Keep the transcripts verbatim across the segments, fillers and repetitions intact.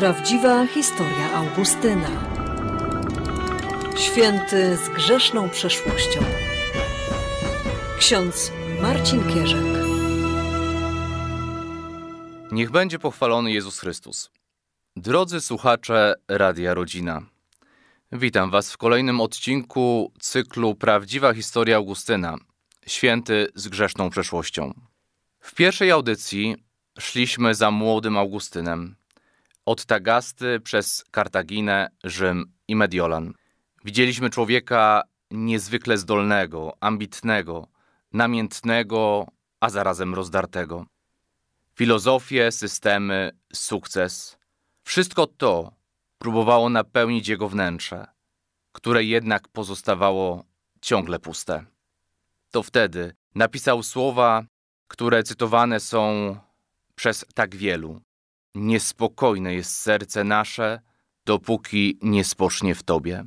Prawdziwa historia Augustyna. Święty z grzeszną przeszłością. Ksiądz Marcin Kierzek. Niech będzie pochwalony Jezus Chrystus. Drodzy słuchacze Radia Rodzina, witam Was w kolejnym odcinku cyklu Prawdziwa historia Augustyna. Święty z grzeszną przeszłością. W pierwszej audycji szliśmy za młodym Augustynem. Od Tagasty przez Kartaginę, Rzym i Mediolan. Widzieliśmy człowieka niezwykle zdolnego, ambitnego, namiętnego, a zarazem rozdartego. Filozofię, systemy, sukces. Wszystko to próbowało napełnić jego wnętrze, które jednak pozostawało ciągle puste. To wtedy napisał słowa, które cytowane są przez tak wielu. Niespokojne jest serce nasze, dopóki nie spocznie w Tobie.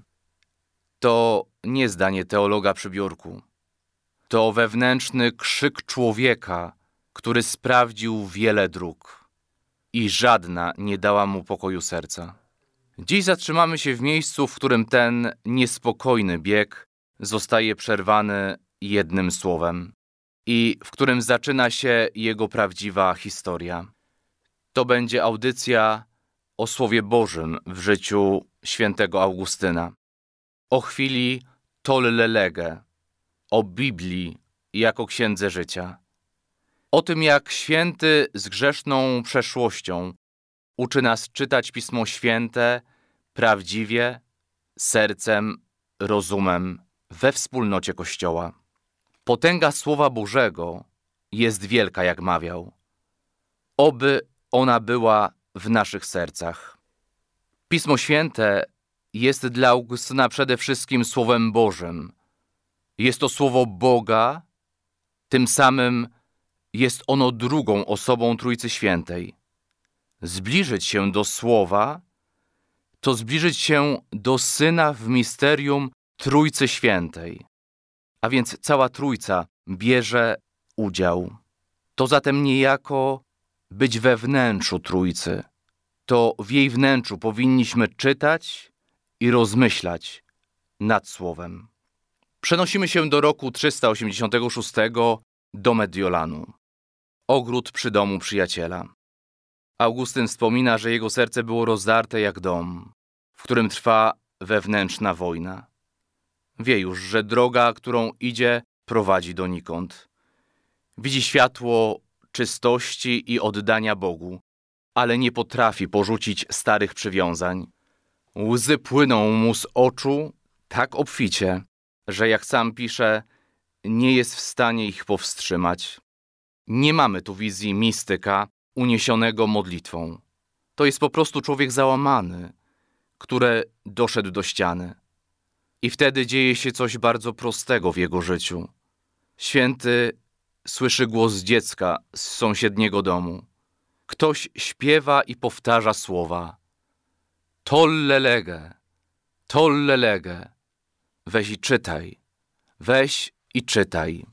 To nie zdanie teologa przy biurku. To wewnętrzny krzyk człowieka, który sprawdził wiele dróg i żadna nie dała mu pokoju serca. Dziś zatrzymamy się w miejscu, w którym ten niespokojny bieg zostaje przerwany jednym słowem i w którym zaczyna się jego prawdziwa historia. To będzie audycja o Słowie Bożym w życiu świętego Augustyna. O chwili tolle lege, o Biblii jako księdze życia. O tym, jak święty z grzeszną przeszłością uczy nas czytać Pismo Święte prawdziwie, sercem, rozumem, we wspólnocie Kościoła. Potęga Słowa Bożego jest wielka, jak mawiał. Oby ona była w naszych sercach. Pismo Święte jest dla Augustyna przede wszystkim Słowem Bożym. Jest to Słowo Boga, tym samym jest ono drugą osobą Trójcy Świętej. Zbliżyć się do Słowa to zbliżyć się do Syna w misterium Trójcy Świętej. A więc cała Trójca bierze udział. To zatem niejako być we wnętrzu Trójcy. To w jej wnętrzu powinniśmy czytać i rozmyślać nad Słowem. Przenosimy się do roku trzysta osiemdziesiątego szóstego do Mediolanu. Ogród przy domu przyjaciela. Augustyn wspomina, że jego serce było rozdarte jak dom, w którym trwa wewnętrzna wojna. Wie już, że droga, którą idzie, prowadzi donikąd. Widzi światło czystości i oddania Bogu, ale nie potrafi porzucić starych przywiązań. Łzy płyną mu z oczu tak obficie, że jak sam pisze, nie jest w stanie ich powstrzymać. Nie mamy tu wizji mistyka uniesionego modlitwą. To jest po prostu człowiek załamany, który doszedł do ściany. I wtedy dzieje się coś bardzo prostego w jego życiu. Święty słyszy głos dziecka z sąsiedniego domu. Ktoś śpiewa i powtarza słowa. Tolle lege, tolle lege. Weź i czytaj, weź i czytaj.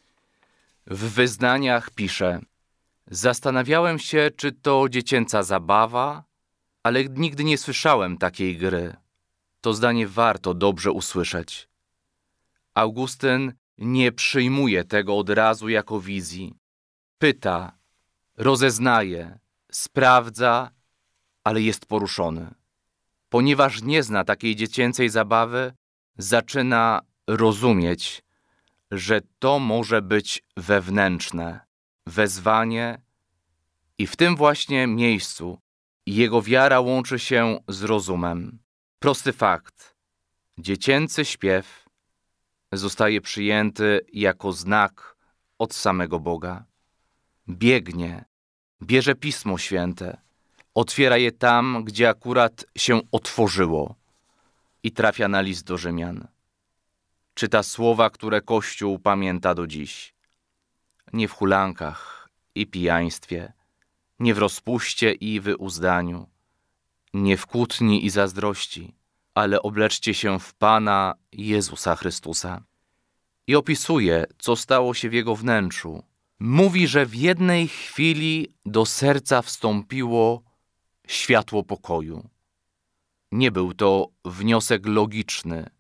W wyznaniach pisze: zastanawiałem się, czy to dziecięca zabawa, ale nigdy nie słyszałem takiej gry. To zdanie warto dobrze usłyszeć. Augustyn nie przyjmuje tego od razu jako wizji. Pyta, rozeznaje, sprawdza, ale jest poruszony. Ponieważ nie zna takiej dziecięcej zabawy, zaczyna rozumieć, że to może być wewnętrzne wezwanie i w tym właśnie miejscu jego wiara łączy się z rozumem. Prosty fakt. Dziecięcy śpiew zostaje przyjęty jako znak od samego Boga. Biegnie, bierze Pismo Święte, otwiera je tam, gdzie akurat się otworzyło i trafia na list do Rzymian. Czyta słowa, które Kościół pamięta do dziś. Nie w hulankach i pijaństwie, nie w rozpuście i wyuzdaniu, nie w kłótni i zazdrości, ale obleczcie się w Pana Jezusa Chrystusa. I opisuje, co stało się w jego wnętrzu. Mówi, że w jednej chwili do serca wstąpiło światło pokoju. Nie był to wniosek logiczny.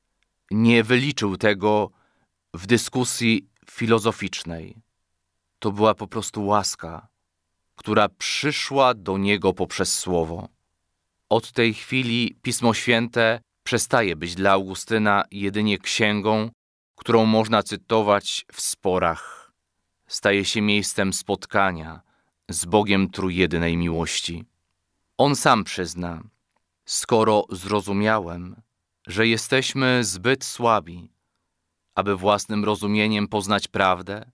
Nie wyliczył tego w dyskusji filozoficznej. To była po prostu łaska, która przyszła do niego poprzez Słowo. Od tej chwili Pismo Święte przestaje być dla Augustyna jedynie księgą, którą można cytować w sporach. Staje się miejscem spotkania z Bogiem Trójjedynej miłości. On sam przyzna: skoro zrozumiałem, że jesteśmy zbyt słabi, aby własnym rozumieniem poznać prawdę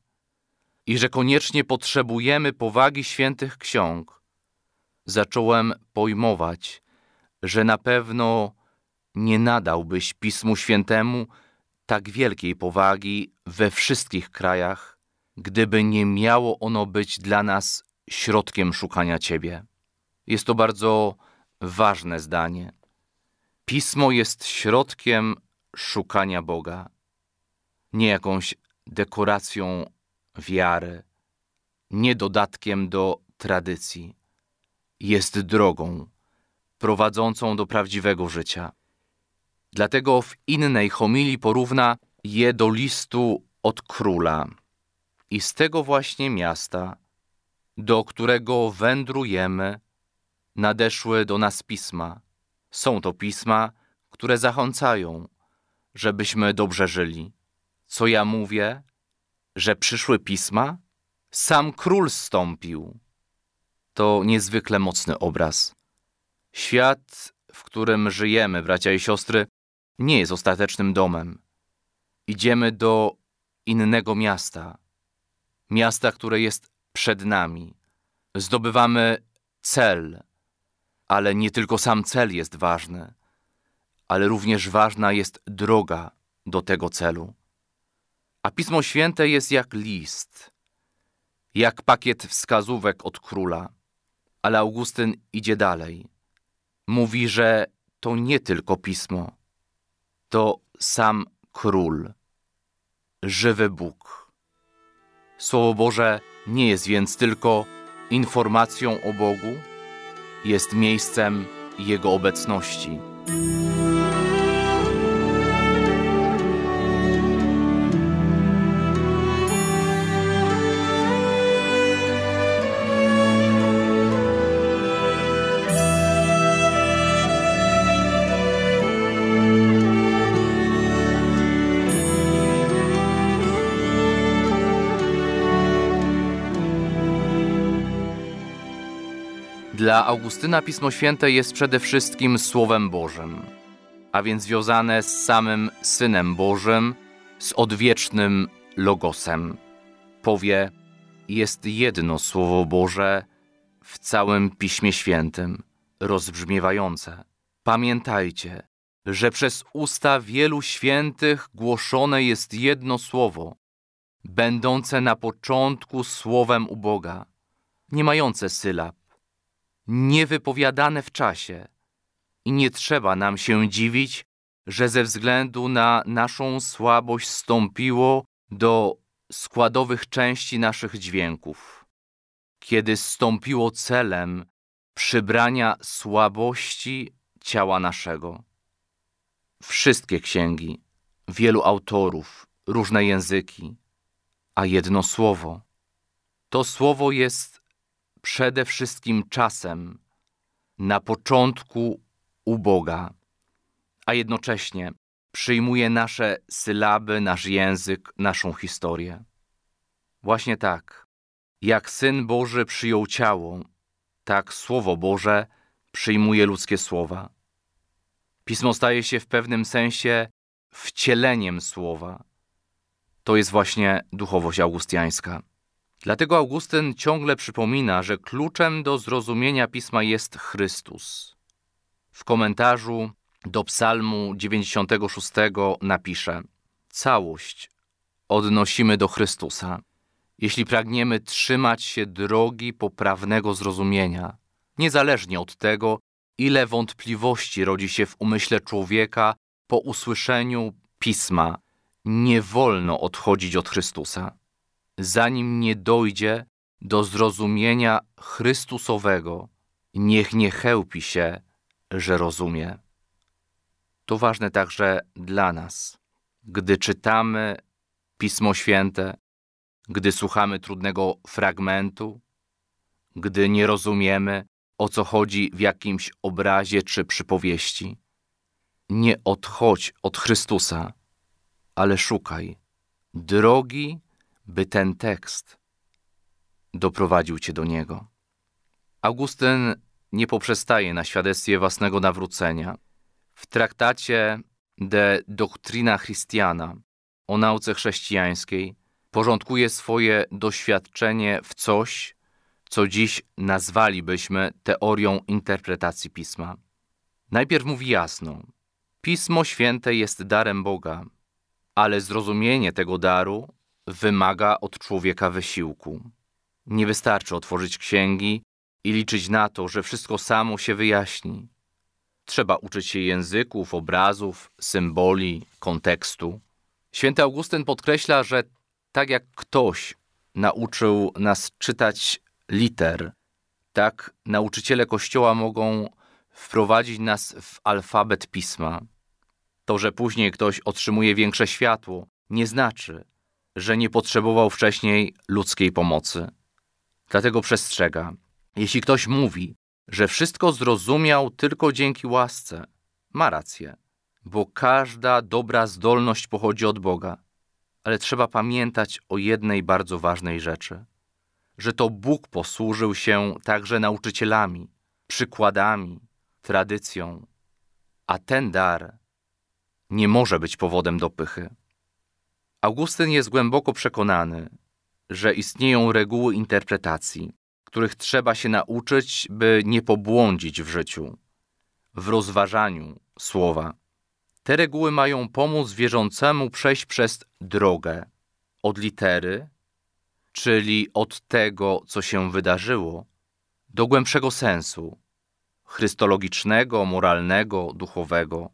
i że koniecznie potrzebujemy powagi świętych ksiąg, zacząłem pojmować, że na pewno nie nadałbyś Pismu Świętemu tak wielkiej powagi we wszystkich krajach, gdyby nie miało ono być dla nas środkiem szukania Ciebie. Jest to bardzo ważne zdanie. Pismo jest środkiem szukania Boga, nie jakąś dekoracją wiary, nie dodatkiem do tradycji. Jest drogą prowadzącą do prawdziwego życia. Dlatego w innej homilii porówna je do listu od króla. I z tego właśnie miasta, do którego wędrujemy, nadeszły do nas pisma. Są to pisma, które zachęcają, żebyśmy dobrze żyli. Co ja mówię? Że przyszły pisma? Sam król zstąpił. To niezwykle mocny obraz. Świat, w którym żyjemy, bracia i siostry, nie jest ostatecznym domem. Idziemy do innego miasta. Miasta, które jest przed nami. Zdobywamy cel, ale nie tylko sam cel jest ważny, ale również ważna jest droga do tego celu. A Pismo Święte jest jak list, jak pakiet wskazówek od króla. Ale Augustyn idzie dalej. Mówi, że to nie tylko Pismo, to sam król, żywy Bóg. Słowo Boże nie jest więc tylko informacją o Bogu, jest miejscem Jego obecności. Dla Augustyna Pismo Święte jest przede wszystkim Słowem Bożym, a więc związane z samym Synem Bożym, z odwiecznym Logosem. Powie: jest jedno Słowo Boże w całym Piśmie Świętym, rozbrzmiewające: pamiętajcie, że przez usta wielu świętych głoszone jest jedno słowo, będące na początku słowem u Boga, nie mające sylab, niewypowiadane w czasie. I nie trzeba nam się dziwić, że ze względu na naszą słabość zstąpiło do składowych części naszych dźwięków. Kiedy zstąpiło celem przybrania słabości ciała naszego. Wszystkie księgi, wielu autorów, różne języki, a jedno słowo. To słowo jest przede wszystkim czasem, na początku u Boga, a jednocześnie przyjmuje nasze sylaby, nasz język, naszą historię. Właśnie tak, jak Syn Boży przyjął ciało, tak Słowo Boże przyjmuje ludzkie słowa. Pismo staje się w pewnym sensie wcieleniem słowa. To jest właśnie duchowość augustiańska. Dlatego Augustyn ciągle przypomina, że kluczem do zrozumienia Pisma jest Chrystus. W komentarzu do Psalmu dziewięćdziesiątego szóstego napisze: całość odnosimy do Chrystusa, jeśli pragniemy trzymać się drogi poprawnego zrozumienia, niezależnie od tego, ile wątpliwości rodzi się w umyśle człowieka po usłyszeniu Pisma. Nie wolno odchodzić od Chrystusa, zanim nie dojdzie do zrozumienia Chrystusowego, niech nie chełpi się, że rozumie. To ważne także dla nas. Gdy czytamy Pismo Święte, gdy słuchamy trudnego fragmentu, gdy nie rozumiemy, o co chodzi w jakimś obrazie czy przypowieści, nie odchodź od Chrystusa, ale szukaj drogi, by ten tekst doprowadził cię do Niego. Augustyn nie poprzestaje na świadectwie własnego nawrócenia. W traktacie De Doctrina Christiana o nauce chrześcijańskiej porządkuje swoje doświadczenie w coś, co dziś nazwalibyśmy teorią interpretacji Pisma. Najpierw mówi jasno: Pismo Święte jest darem Boga, ale zrozumienie tego daru wymaga od człowieka wysiłku. Nie wystarczy otworzyć księgi i liczyć na to, że wszystko samo się wyjaśni. Trzeba uczyć się języków, obrazów, symboli, kontekstu. Święty Augustyn podkreśla, że tak jak ktoś nauczył nas czytać liter, tak nauczyciele Kościoła mogą wprowadzić nas w alfabet Pisma. To, że później ktoś otrzymuje większe światło, nie znaczy, że nie potrzebował wcześniej ludzkiej pomocy. Dlatego przestrzega: jeśli ktoś mówi, że wszystko zrozumiał tylko dzięki łasce, ma rację, bo każda dobra zdolność pochodzi od Boga. Ale trzeba pamiętać o jednej bardzo ważnej rzeczy, że to Bóg posłużył się także nauczycielami, przykładami, tradycją, a ten dar nie może być powodem do pychy. Augustyn jest głęboko przekonany, że istnieją reguły interpretacji, których trzeba się nauczyć, by nie pobłądzić w życiu, w rozważaniu słowa. Te reguły mają pomóc wierzącemu przejść przez drogę od litery, czyli od tego, co się wydarzyło, do głębszego sensu, chrystologicznego, moralnego, duchowego.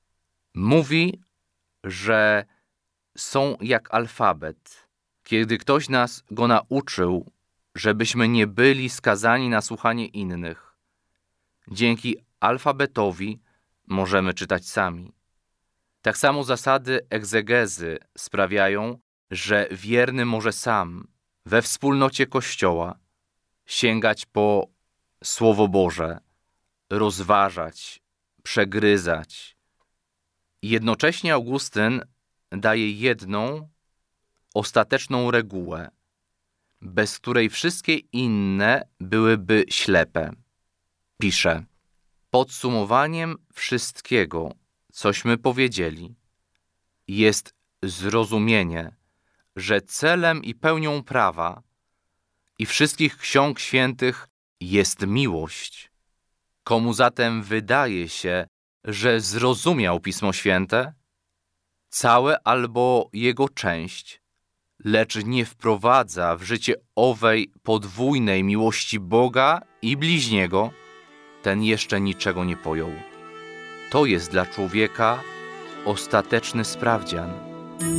Mówi, że są jak alfabet. Kiedy ktoś nas go nauczył, żebyśmy nie byli skazani na słuchanie innych. Dzięki alfabetowi możemy czytać sami. Tak samo zasady egzegezy sprawiają, że wierny może sam, we wspólnocie Kościoła, sięgać po Słowo Boże, rozważać, przegryzać. Jednocześnie Augustyn daje jedną, ostateczną regułę, bez której wszystkie inne byłyby ślepe. Pisze: podsumowaniem wszystkiego, cośmy powiedzieli, jest zrozumienie, że celem i pełnią prawa i wszystkich ksiąg świętych jest miłość. Komu zatem wydaje się, że zrozumiał Pismo Święte, całe albo jego część, lecz nie wprowadza w życie owej podwójnej miłości Boga i bliźniego, ten jeszcze niczego nie pojął. To jest dla człowieka ostateczny sprawdzian.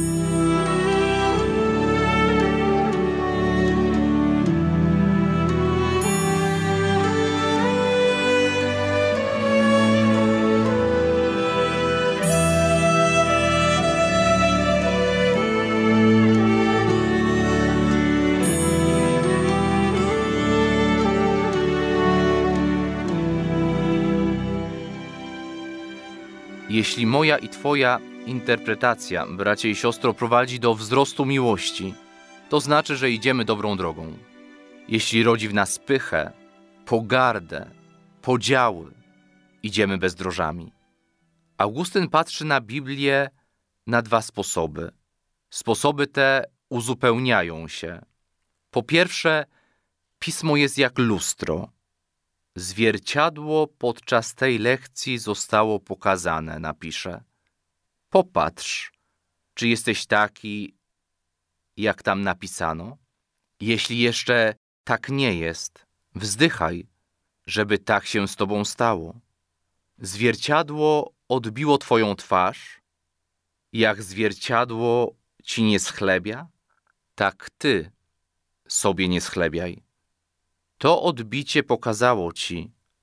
Jeśli moja i Twoja interpretacja, bracie i siostro, prowadzi do wzrostu miłości, to znaczy, że idziemy dobrą drogą. Jeśli rodzi w nas pychę, pogardę, podziały, idziemy bezdrożami. Augustyn patrzy na Biblię na dwa sposoby. Sposoby te uzupełniają się. Po pierwsze, Pismo jest jak lustro. Zwierciadło podczas tej lekcji zostało pokazane, napisze. Popatrz, czy jesteś taki, jak tam napisano. Jeśli jeszcze tak nie jest, wzdychaj, żeby tak się z tobą stało. Zwierciadło odbiło twoją twarz, jak zwierciadło ci nie schlebia, tak ty sobie nie schlebiaj. To odbicie pokazało ci,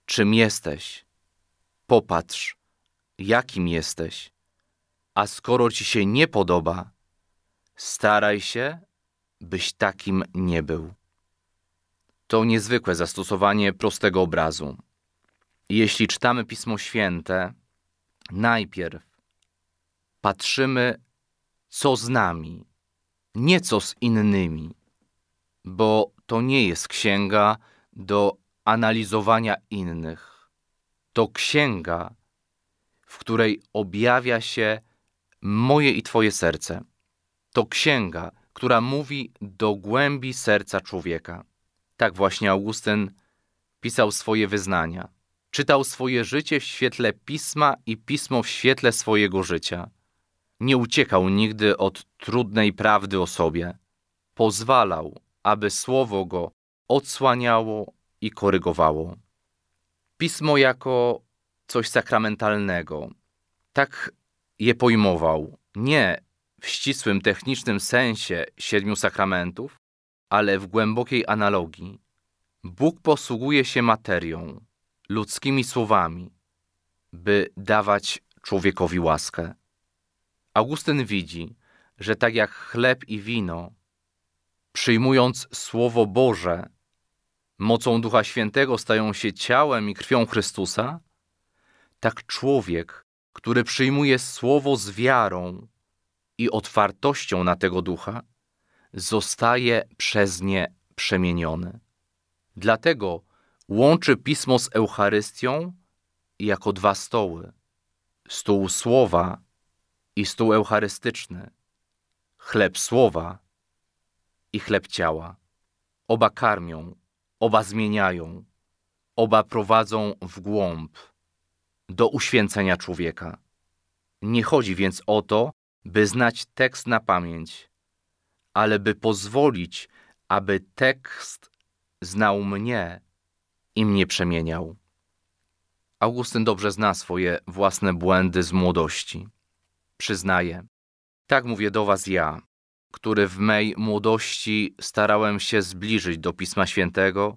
czym jesteś. Popatrz, jakim jesteś. A skoro ci się nie podoba, staraj się, byś takim nie był. To niezwykłe zastosowanie prostego obrazu. Jeśli czytamy Pismo Święte, najpierw patrzymy, co z nami, nie co z innymi, bo to nie jest księga do analizowania innych. To księga, w której objawia się moje i Twoje serce. To księga, która mówi do głębi serca człowieka. Tak właśnie Augustyn pisał swoje wyznania. Czytał swoje życie w świetle Pisma i Pismo w świetle swojego życia. Nie uciekał nigdy od trudnej prawdy o sobie. Pozwalał, aby Słowo go odsłaniało i korygowało. Pismo jako coś sakramentalnego. Tak je pojmował. Nie w ścisłym, technicznym sensie siedmiu sakramentów, ale w głębokiej analogii. Bóg posługuje się materią, ludzkimi słowami, by dawać człowiekowi łaskę. Augustyn widzi, że tak jak chleb i wino, przyjmując Słowo Boże, mocą Ducha Świętego stają się ciałem i krwią Chrystusa, tak człowiek, który przyjmuje Słowo z wiarą i otwartością na tego Ducha, zostaje przez nie przemieniony. Dlatego łączy Pismo z Eucharystią jako dwa stoły. Stół Słowa i stół eucharystyczny. Chleb Słowa i chleb ciała. Oba karmią, oba zmieniają, oba prowadzą w głąb, do uświęcenia człowieka. Nie chodzi więc o to, by znać tekst na pamięć, ale by pozwolić, aby tekst znał mnie i mnie przemieniał. Augustyn dobrze zna swoje własne błędy z młodości. Przyznaję, tak mówię do was ja, który w mej młodości starałem się zbliżyć do Pisma Świętego,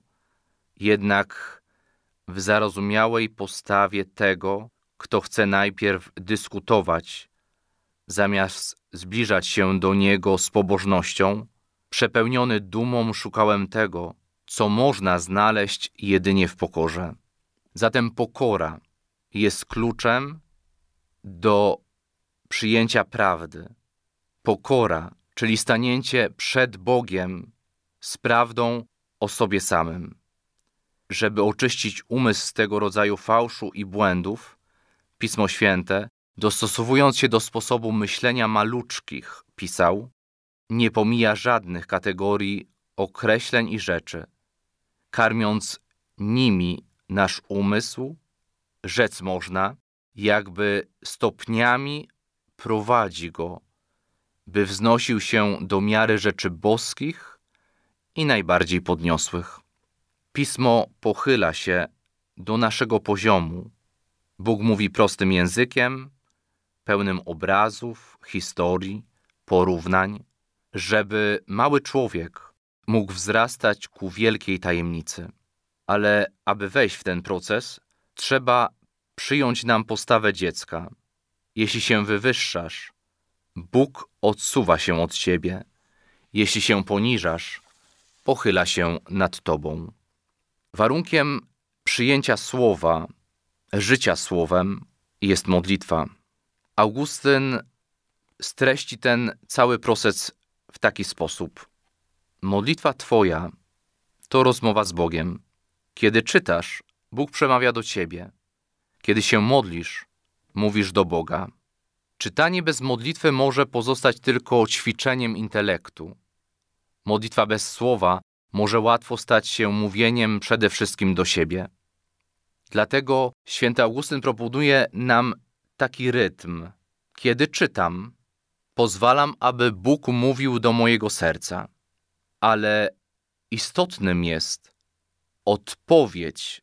jednak w zarozumiałej postawie tego, kto chce najpierw dyskutować, zamiast zbliżać się do niego z pobożnością, przepełniony dumą szukałem tego, co można znaleźć jedynie w pokorze. Zatem pokora jest kluczem do przyjęcia prawdy. Pokora, czyli stanięcie przed Bogiem z prawdą o sobie samym. Żeby oczyścić umysł z tego rodzaju fałszu i błędów, Pismo Święte, dostosowując się do sposobu myślenia maluczkich, pisał, nie pomija żadnych kategorii określeń i rzeczy, karmiąc nimi nasz umysł, rzec można, jakby stopniami prowadzi go, by wznosił się do miary rzeczy boskich i najbardziej podniosłych. Pismo pochyla się do naszego poziomu. Bóg mówi prostym językiem, pełnym obrazów, historii, porównań, żeby mały człowiek mógł wzrastać ku wielkiej tajemnicy. Ale aby wejść w ten proces, trzeba przyjąć nam postawę dziecka. Jeśli się wywyższasz, Bóg odsuwa się od ciebie. Jeśli się poniżasz, pochyla się nad tobą. Warunkiem przyjęcia słowa, życia słowem jest modlitwa. Augustyn streści ten cały proces w taki sposób. Modlitwa twoja to rozmowa z Bogiem. Kiedy czytasz, Bóg przemawia do ciebie. Kiedy się modlisz, mówisz do Boga. Czytanie bez modlitwy może pozostać tylko ćwiczeniem intelektu. Modlitwa bez słowa może łatwo stać się mówieniem przede wszystkim do siebie. Dlatego święty Augustyn proponuje nam taki rytm. Kiedy czytam, pozwalam, aby Bóg mówił do mojego serca. Ale istotnym jest odpowiedź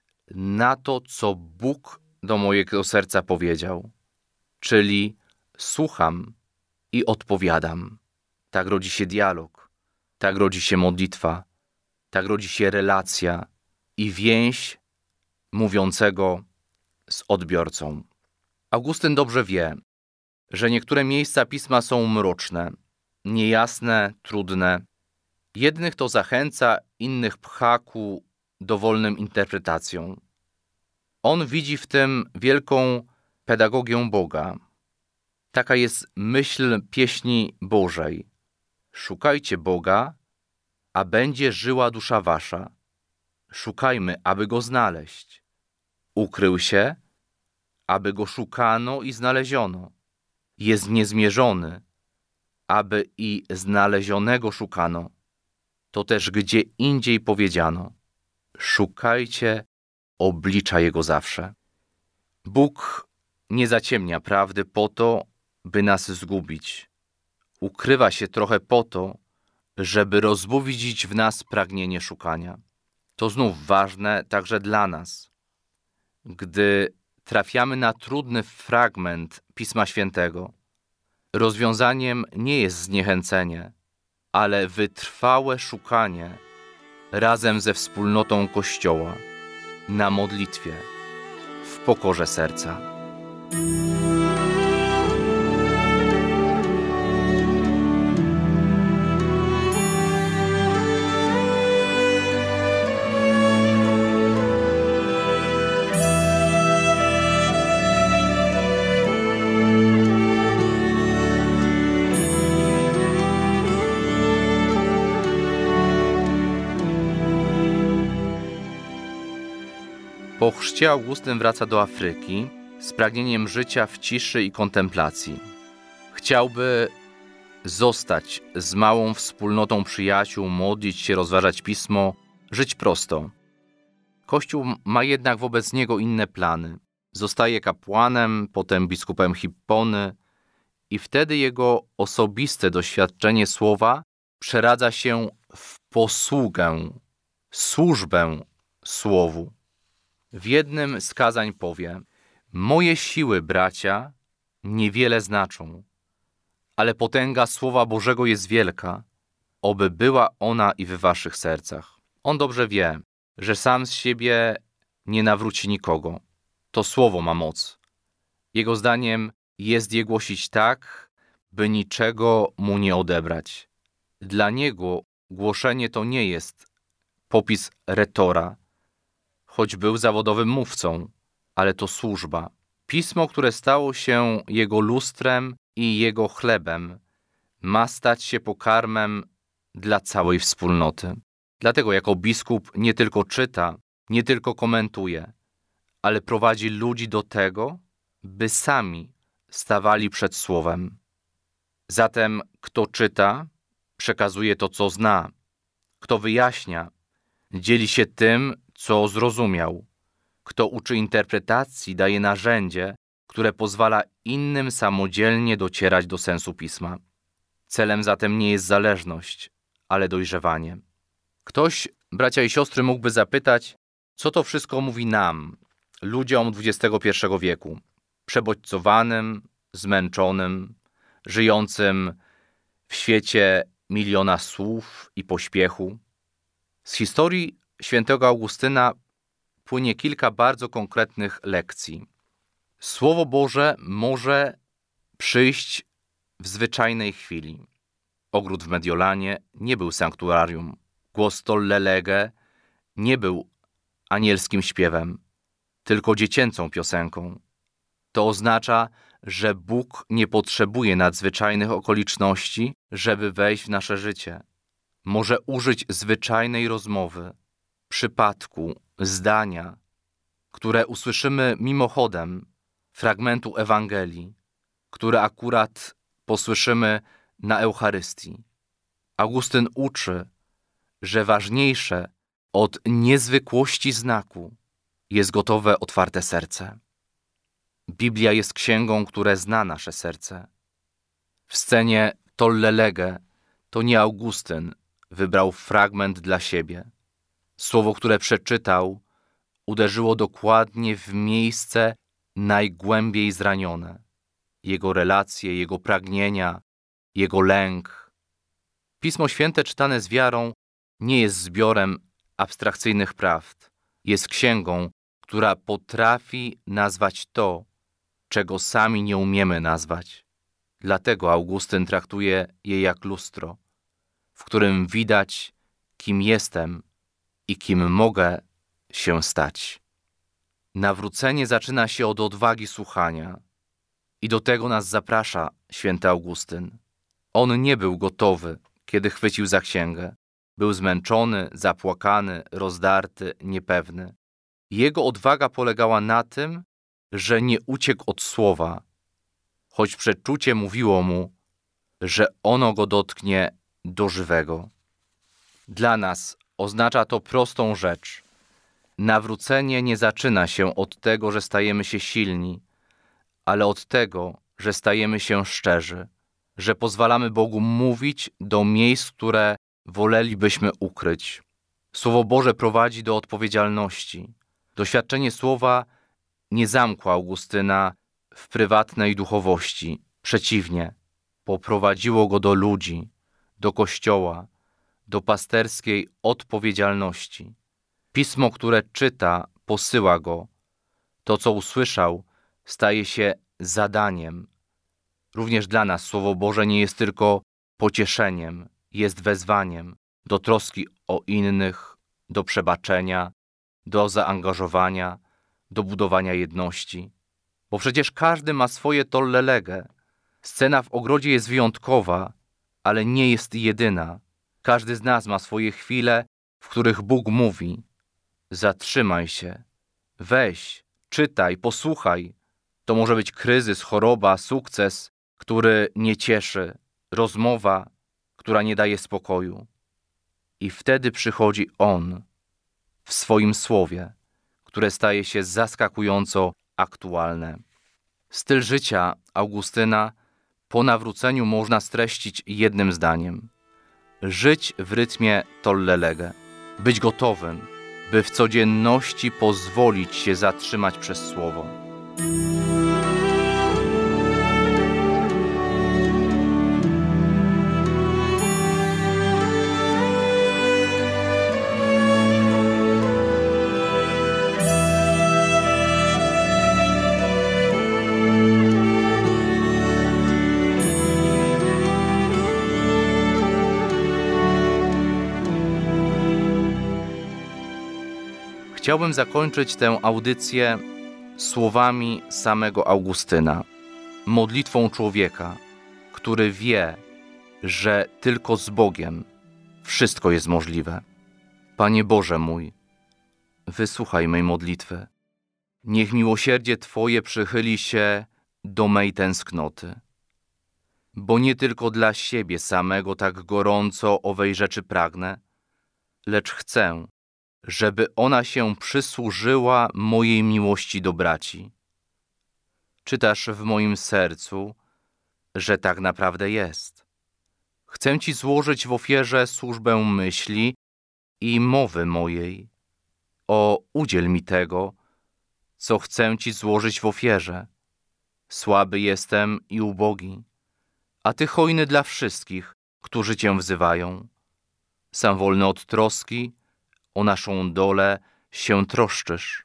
na to, co Bóg do mojego serca powiedział. Czyli słucham i odpowiadam. Tak rodzi się dialog, tak rodzi się modlitwa, tak rodzi się relacja i więź mówiącego z odbiorcą. Augustyn dobrze wie, że niektóre miejsca Pisma są mroczne, niejasne, trudne. Jednych to zachęca, innych pcha ku dowolnym interpretacjom. On widzi w tym wielką pedagogię Boga. Taka jest myśl pieśni Bożej. Szukajcie Boga, a będzie żyła dusza wasza. Szukajmy, aby Go znaleźć. Ukrył się, aby Go szukano i znaleziono. Jest niezmierzony, aby i znalezionego szukano. To też gdzie indziej powiedziano. Szukajcie oblicza Jego zawsze. Bóg nie zaciemnia prawdy po to, by nas zgubić. Ukrywa się trochę po to, żeby rozbudzić w nas pragnienie szukania. To znów ważne także dla nas. Gdy trafiamy na trudny fragment Pisma Świętego, rozwiązaniem nie jest zniechęcenie, ale wytrwałe szukanie razem ze wspólnotą Kościoła, na modlitwie, w pokorze serca. Po chrzcie Augustyn wraca do Afryki z pragnieniem życia w ciszy i kontemplacji. Chciałby zostać z małą wspólnotą przyjaciół, modlić się, rozważać Pismo, żyć prosto. Kościół ma jednak wobec niego inne plany. Zostaje kapłanem, potem biskupem Hippony i wtedy jego osobiste doświadczenie słowa przeradza się w posługę, służbę słowu. W jednym z kazań powie: moje siły, bracia, niewiele znaczą, ale potęga Słowa Bożego jest wielka, oby była ona i w waszych sercach. On dobrze wie, że sam z siebie nie nawróci nikogo. To Słowo ma moc. Jego zdaniem jest je głosić tak, by niczego mu nie odebrać. Dla niego głoszenie to nie jest popis retora, choć był zawodowym mówcą, ale to służba. Pismo, które stało się jego lustrem i jego chlebem, ma stać się pokarmem dla całej wspólnoty. Dlatego jako biskup nie tylko czyta, nie tylko komentuje, ale prowadzi ludzi do tego, by sami stawali przed Słowem. Zatem kto czyta, przekazuje to, co zna. Kto wyjaśnia, dzieli się tym, co zrozumiał. Kto uczy interpretacji, daje narzędzie, które pozwala innym samodzielnie docierać do sensu Pisma. Celem zatem nie jest zależność, ale dojrzewanie. Ktoś, bracia i siostry, mógłby zapytać, co to wszystko mówi nam, ludziom dwudziestego pierwszego wieku, przebodźcowanym, zmęczonym, żyjącym w świecie miliona słów i pośpiechu. Z historii świętego Augustyna płynie kilka bardzo konkretnych lekcji. Słowo Boże może przyjść w zwyczajnej chwili. Ogród w Mediolanie nie był sanktuarium. Głos Tolle Lege nie był anielskim śpiewem, tylko dziecięcą piosenką. To oznacza, że Bóg nie potrzebuje nadzwyczajnych okoliczności, żeby wejść w nasze życie. Może użyć zwyczajnej rozmowy, przypadku, zdania, które usłyszymy mimochodem, fragmentu Ewangelii, które akurat posłyszymy na Eucharystii. Augustyn uczy, że ważniejsze od niezwykłości znaku jest gotowe, otwarte serce. Biblia jest księgą, która zna nasze serce. W scenie Tolle Lege to nie Augustyn wybrał fragment dla siebie. Słowo, które przeczytał, uderzyło dokładnie w miejsce najgłębiej zranione. Jego relacje, jego pragnienia, jego lęk. Pismo Święte czytane z wiarą nie jest zbiorem abstrakcyjnych prawd. Jest księgą, która potrafi nazwać to, czego sami nie umiemy nazwać. Dlatego Augustyn traktuje je jak lustro, w którym widać, kim jestem i kim mogę się stać. Nawrócenie zaczyna się od odwagi słuchania i do tego nas zaprasza święty Augustyn. On nie był gotowy, kiedy chwycił za księgę. Był zmęczony, zapłakany, rozdarty, niepewny. Jego odwaga polegała na tym, że nie uciekł od słowa, choć przeczucie mówiło mu, że ono go dotknie do żywego. Dla nas oznacza to prostą rzecz. Nawrócenie nie zaczyna się od tego, że stajemy się silni, ale od tego, że stajemy się szczerzy, że pozwalamy Bogu mówić do miejsc, które wolelibyśmy ukryć. Słowo Boże prowadzi do odpowiedzialności. Doświadczenie Słowa nie zamkło Augustyna w prywatnej duchowości. Przeciwnie, poprowadziło go do ludzi, do Kościoła, do pasterskiej odpowiedzialności. Pismo, które czyta, posyła go. To, co usłyszał, staje się zadaniem. Również dla nas Słowo Boże nie jest tylko pocieszeniem, jest wezwaniem do troski o innych, do przebaczenia, do zaangażowania, do budowania jedności. Bo przecież każdy ma swoje tolle lege. Scena w ogrodzie jest wyjątkowa, ale nie jest jedyna. Każdy z nas ma swoje chwile, w których Bóg mówi: zatrzymaj się, weź, czytaj, posłuchaj. To może być kryzys, choroba, sukces, który nie cieszy, rozmowa, która nie daje spokoju. I wtedy przychodzi On w swoim słowie, które staje się zaskakująco aktualne. Styl życia Augustyna po nawróceniu można streścić jednym zdaniem. Żyć w rytmie tolle lege. Być gotowym, by w codzienności pozwolić się zatrzymać przez Słowo. Chciałbym zakończyć tę audycję słowami samego Augustyna, modlitwą człowieka, który wie, że tylko z Bogiem wszystko jest możliwe. Panie Boże mój, wysłuchaj mej modlitwy. Niech miłosierdzie Twoje przychyli się do mej tęsknoty, bo nie tylko dla siebie samego tak gorąco owej rzeczy pragnę, lecz chcę, żeby ona się przysłużyła mojej miłości do braci. Czytasz w moim sercu, że tak naprawdę jest. Chcę Ci złożyć w ofierze służbę myśli i mowy mojej. O, udziel mi tego, co chcę Ci złożyć w ofierze. Słaby jestem i ubogi, a Ty hojny dla wszystkich, którzy Cię wzywają. Sam wolny od troski, o naszą dolę się troszczysz.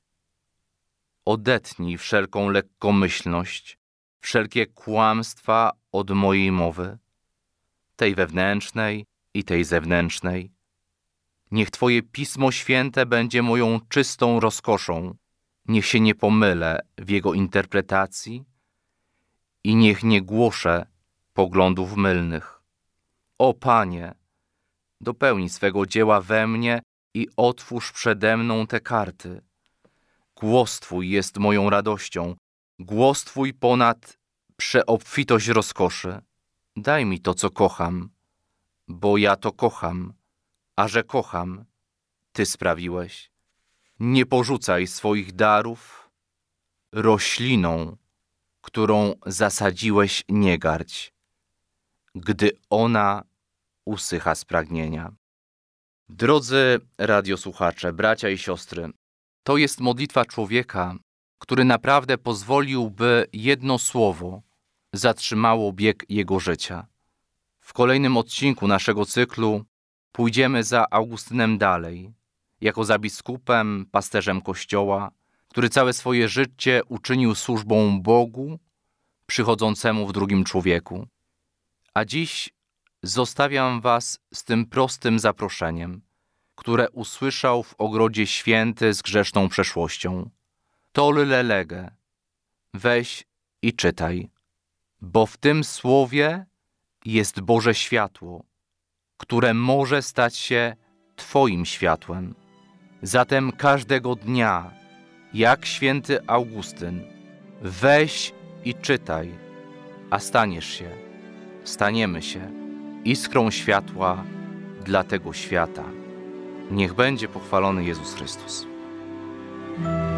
Odetnij wszelką lekkomyślność, wszelkie kłamstwa od mojej mowy, tej wewnętrznej i tej zewnętrznej. Niech Twoje Pismo Święte będzie moją czystą rozkoszą, niech się nie pomylę w jego interpretacji i niech nie głoszę poglądów mylnych. O Panie, dopełnij swego dzieła we mnie i otwórz przede mną te karty. Głos Twój jest moją radością, głos Twój ponad przeobfitość rozkoszy. Daj mi to, co kocham, bo ja to kocham, a że kocham, Ty sprawiłeś. Nie porzucaj swoich darów rośliną, którą zasadziłeś, nie gardź, gdy ona usycha z pragnienia. Drodzy radiosłuchacze, bracia i siostry, to jest modlitwa człowieka, który naprawdę pozwolił, by jedno słowo zatrzymało bieg jego życia. W kolejnym odcinku naszego cyklu pójdziemy za Augustynem dalej, jako za biskupem, pasterzem Kościoła, który całe swoje życie uczynił służbą Bogu, przychodzącemu w drugim człowieku. A dziś zostawiam was z tym prostym zaproszeniem, które usłyszał w ogrodzie święty z grzeszną przeszłością. Tolle lege, weź i czytaj, bo w tym słowie jest Boże światło, które może stać się twoim światłem. Zatem każdego dnia, jak święty Augustyn, weź i czytaj, a staniesz się, staniemy się iskrą światła dla tego świata. Niech będzie pochwalony Jezus Chrystus.